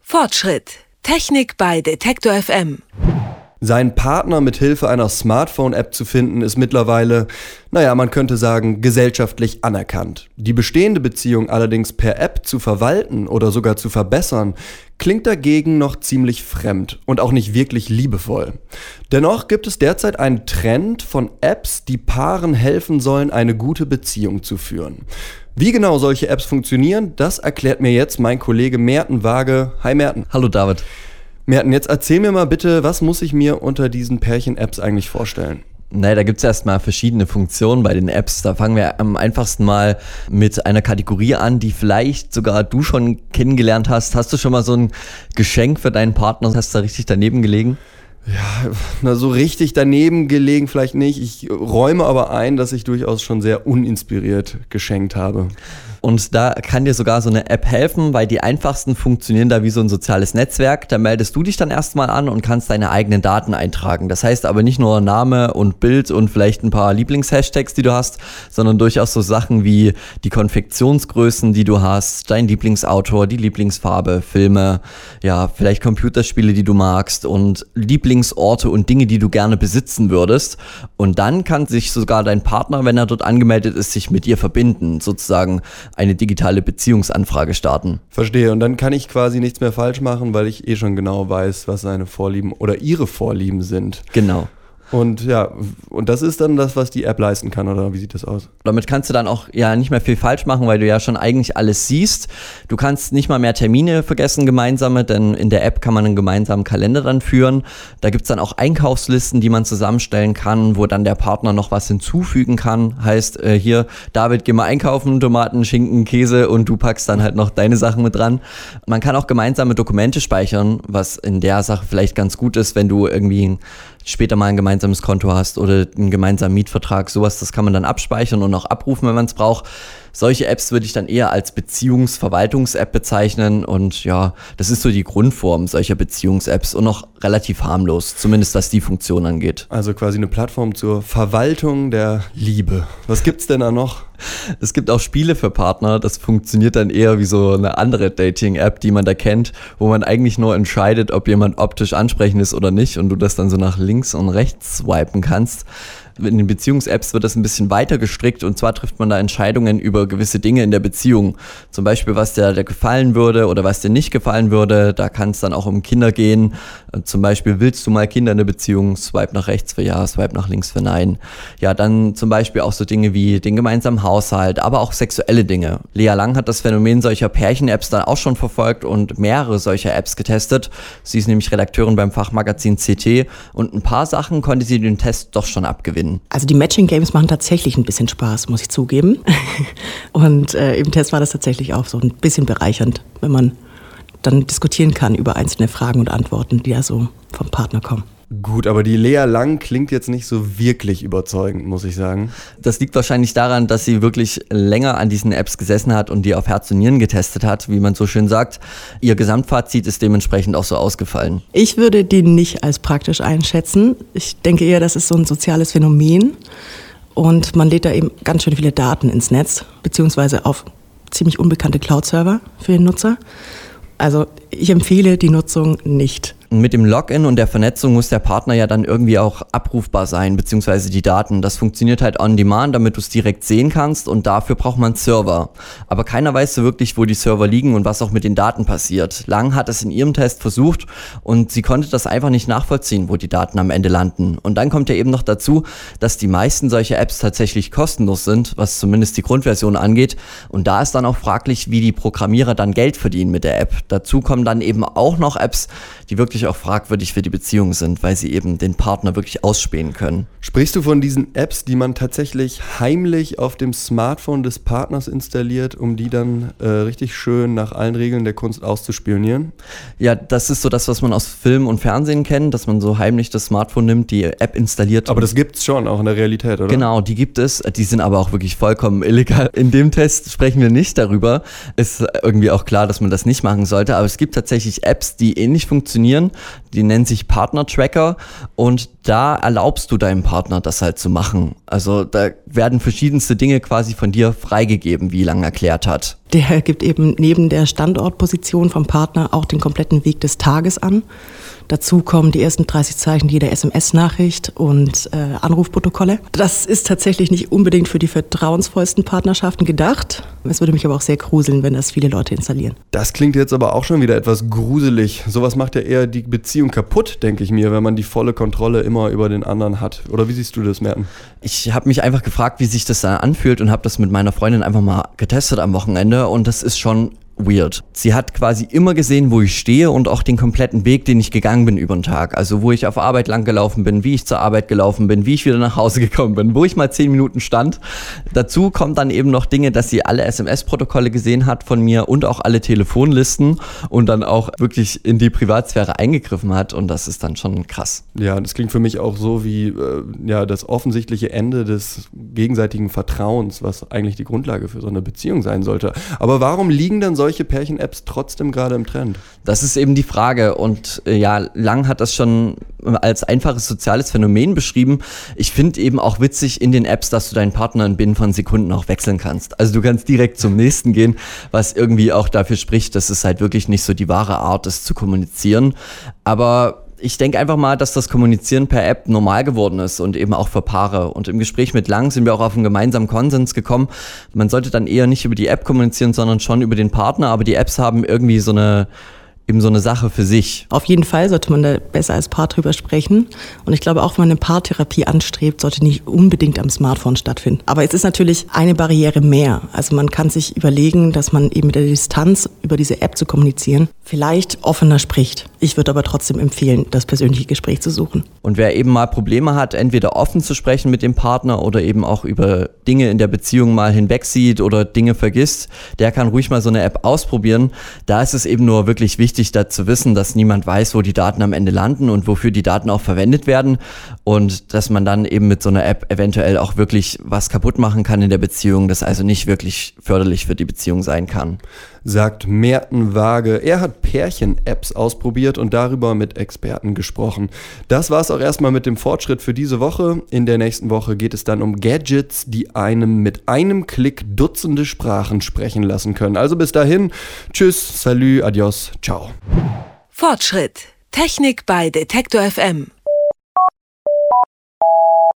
Fortschritt. Technik bei Detektor FM. Seinen Partner mit Hilfe einer Smartphone-App zu finden, ist mittlerweile, man könnte sagen, gesellschaftlich anerkannt. Die bestehende Beziehung allerdings per App zu verwalten oder sogar zu verbessern, klingt dagegen noch ziemlich fremd und auch nicht wirklich liebevoll. Dennoch gibt es derzeit einen Trend von Apps, die Paaren helfen sollen, eine gute Beziehung zu führen. Wie genau solche Apps funktionieren, das erklärt mir jetzt mein Kollege Merten Waage. Hi Merten. Hallo David. Merten, jetzt erzähl mir mal bitte, was muss ich mir unter diesen Pärchen-Apps eigentlich vorstellen? Da gibt es erstmal verschiedene Funktionen bei den Apps. Da fangen wir am einfachsten mal mit einer Kategorie an, die vielleicht sogar du schon kennengelernt hast. Hast du schon mal so ein Geschenk für deinen Partner? Hast du da richtig daneben gelegen? Ja, so richtig daneben gelegen vielleicht nicht. Ich räume aber ein, dass ich durchaus schon sehr uninspiriert geschenkt habe. Und da kann dir sogar so eine App helfen, weil die einfachsten funktionieren da wie so ein soziales Netzwerk. Da meldest du dich dann erstmal an und kannst deine eigenen Daten eintragen. Das heißt aber nicht nur Name und Bild und vielleicht ein paar Lieblingshashtags, die du hast, sondern durchaus so Sachen wie die Konfektionsgrößen, die du hast, dein Lieblingsautor, die Lieblingsfarbe, Filme, vielleicht Computerspiele, die du magst und Lieblingsorte und Dinge, die du gerne besitzen würdest. Und dann kann sich sogar dein Partner, wenn er dort angemeldet ist, sich mit dir verbinden, sozusagen eine digitale Beziehungsanfrage starten. Verstehe. Und dann kann ich quasi nichts mehr falsch machen, weil ich schon genau weiß, was seine Vorlieben oder ihre Vorlieben sind. Genau. Und und das ist dann das, was die App leisten kann, oder wie sieht das aus? Damit kannst du dann auch nicht mehr viel falsch machen, weil du ja schon eigentlich alles siehst. Du kannst nicht mal mehr Termine vergessen, gemeinsame, denn in der App kann man einen gemeinsamen Kalender dann führen. Da gibt es dann auch Einkaufslisten, die man zusammenstellen kann, wo dann der Partner noch was hinzufügen kann. Heißt, hier, David, geh mal einkaufen, Tomaten, Schinken, Käse und du packst dann halt noch deine Sachen mit dran. Man kann auch gemeinsame Dokumente speichern, was in der Sache vielleicht ganz gut ist, wenn du irgendwie später mal ein gemeinsames Konto hast oder einen gemeinsamen Mietvertrag, sowas, das kann man dann abspeichern und auch abrufen, wenn man es braucht. Solche Apps würde ich dann eher als Beziehungsverwaltungs-App bezeichnen und das ist so die Grundform solcher Beziehungs-Apps und noch relativ harmlos, zumindest was die Funktion angeht. Also quasi eine Plattform zur Verwaltung der Liebe. Was gibt's denn da noch? Es gibt auch Spiele für Partner, das funktioniert dann eher wie so eine andere Dating-App, die man da kennt, wo man eigentlich nur entscheidet, ob jemand optisch ansprechend ist oder nicht und du das dann so nach links und rechts swipen kannst. In den Beziehungs-Apps wird das ein bisschen weiter gestrickt und zwar trifft man da Entscheidungen über gewisse Dinge in der Beziehung. Zum Beispiel, was dir gefallen würde oder was dir nicht gefallen würde. Da kann es dann auch um Kinder gehen. Zum Beispiel, willst du mal Kinder in der Beziehung? Swipe nach rechts für ja, swipe nach links für nein. Ja, dann zum Beispiel auch so Dinge wie den gemeinsamen Haushalt, aber auch sexuelle Dinge. Lea Lang hat das Phänomen solcher Pärchen-Apps dann auch schon verfolgt und mehrere solcher Apps getestet. Sie ist nämlich Redakteurin beim Fachmagazin CT und ein paar Sachen konnte sie den Test doch schon abgewinnen. Also die Matching-Games machen tatsächlich ein bisschen Spaß, muss ich zugeben. Und im Test war das tatsächlich auch so ein bisschen bereichernd, wenn man dann diskutieren kann über einzelne Fragen und Antworten, die so vom Partner kommen. Gut, aber die Lea Lang klingt jetzt nicht so wirklich überzeugend, muss ich sagen. Das liegt wahrscheinlich daran, dass sie wirklich länger an diesen Apps gesessen hat und die auf Herz und Nieren getestet hat, wie man so schön sagt. Ihr Gesamtfazit ist dementsprechend auch so ausgefallen. Ich würde die nicht als praktisch einschätzen. Ich denke eher, das ist so ein soziales Phänomen und man lädt da eben ganz schön viele Daten ins Netz, beziehungsweise auf ziemlich unbekannte Cloud-Server für den Nutzer. Also ich empfehle die Nutzung nicht. Mit dem Login und der Vernetzung muss der Partner ja dann irgendwie auch abrufbar sein, beziehungsweise die Daten. Das funktioniert halt on demand, damit du es direkt sehen kannst und dafür braucht man Server. Aber keiner weiß so wirklich, wo die Server liegen und was auch mit den Daten passiert. Lang hat es in ihrem Test versucht und sie konnte das einfach nicht nachvollziehen, wo die Daten am Ende landen. Und dann kommt ja eben noch dazu, dass die meisten solcher Apps tatsächlich kostenlos sind, was zumindest die Grundversion angeht. Und da ist dann auch fraglich, wie die Programmierer dann Geld verdienen mit der App. Dazu kommen dann eben auch noch Apps, die wirklich auch fragwürdig für die Beziehung sind, weil sie eben den Partner wirklich ausspähen können. Sprichst du von diesen Apps, die man tatsächlich heimlich auf dem Smartphone des Partners installiert, um die dann richtig schön nach allen Regeln der Kunst auszuspionieren? Ja, das ist so das, was man aus Film und Fernsehen kennt, dass man so heimlich das Smartphone nimmt, die App installiert. Aber das gibt's schon auch in der Realität, oder? Genau, die gibt es. Die sind aber auch wirklich vollkommen illegal. In dem Test sprechen wir nicht darüber. Ist irgendwie auch klar, dass man das nicht machen sollte, aber es gibt tatsächlich Apps, die ähnlich funktionieren. ausprobieren. Die nennen sich Partner-Tracker und da erlaubst du deinem Partner, das halt zu machen. Also da werden verschiedenste Dinge quasi von dir freigegeben, wie Lang erklärt hat. Der gibt eben neben der Standortposition vom Partner auch den kompletten Weg des Tages an. Dazu kommen die ersten 30 Zeichen jeder SMS-Nachricht und Anrufprotokolle. Das ist tatsächlich nicht unbedingt für die vertrauensvollsten Partnerschaften gedacht. Es würde mich aber auch sehr gruseln, wenn das viele Leute installieren. Das klingt jetzt aber auch schon wieder etwas gruselig. Sowas macht ja eher die Beziehung kaputt, denke ich mir, wenn man die volle Kontrolle immer über den anderen hat. Oder wie siehst du das, Merten? Ich habe mich einfach gefragt, wie sich das da anfühlt und habe das mit meiner Freundin einfach mal getestet am Wochenende und das ist schon weird. Sie hat quasi immer gesehen, wo ich stehe und auch den kompletten Weg, den ich gegangen bin über den Tag. Also wo ich auf Arbeit lang gelaufen bin, wie ich zur Arbeit gelaufen bin, wie ich wieder nach Hause gekommen bin, wo ich mal 10 Minuten stand. Dazu kommt dann eben noch Dinge, dass sie alle SMS-Protokolle gesehen hat von mir und auch alle Telefonlisten und dann auch wirklich in die Privatsphäre eingegriffen hat und das ist dann schon krass. Ja, das klingt für mich auch so wie das offensichtliche Ende des gegenseitigen Vertrauens, was eigentlich die Grundlage für so eine Beziehung sein sollte. Aber warum liegen dann solche Pärchen-Apps trotzdem gerade im Trend? Das ist eben die Frage und Lang hat das schon als einfaches soziales Phänomen beschrieben. Ich finde eben auch witzig in den Apps, dass du deinen Partner in binnen von Sekunden auch wechseln kannst. Also du kannst direkt zum nächsten gehen, was irgendwie auch dafür spricht, dass es halt wirklich nicht so die wahre Art ist zu kommunizieren. Aber ich denke einfach mal, dass das Kommunizieren per App normal geworden ist und eben auch für Paare. Und im Gespräch mit Lang sind wir auch auf einen gemeinsamen Konsens gekommen. Man sollte dann eher nicht über die App kommunizieren, sondern schon über den Partner. Aber die Apps haben irgendwie so eine Sache für sich. Auf jeden Fall sollte man da besser als Paar drüber sprechen. Und ich glaube, auch wenn man eine Paartherapie anstrebt, sollte nicht unbedingt am Smartphone stattfinden. Aber es ist natürlich eine Barriere mehr. Also man kann sich überlegen, dass man eben mit der Distanz über diese App zu kommunizieren vielleicht offener spricht. Ich würde aber trotzdem empfehlen, das persönliche Gespräch zu suchen. Und wer eben mal Probleme hat, entweder offen zu sprechen mit dem Partner oder eben auch über Dinge in der Beziehung mal hinwegsieht oder Dinge vergisst, der kann ruhig mal so eine App ausprobieren. Da ist es eben nur wirklich wichtig, da zu wissen, dass niemand weiß, wo die Daten am Ende landen und wofür die Daten auch verwendet werden und dass man dann eben mit so einer App eventuell auch wirklich was kaputt machen kann in der Beziehung, das also nicht wirklich förderlich für die Beziehung sein kann. Sagt Merten Waage. Er hat Pärchen-Apps ausprobiert und darüber mit Experten gesprochen. Das war's auch erstmal mit dem Fortschritt für diese Woche. In der nächsten Woche geht es dann um Gadgets, die einem mit einem Klick Dutzende Sprachen sprechen lassen können. Also bis dahin, tschüss, salut, adios, ciao. Fortschritt. Technik bei Detektor FM.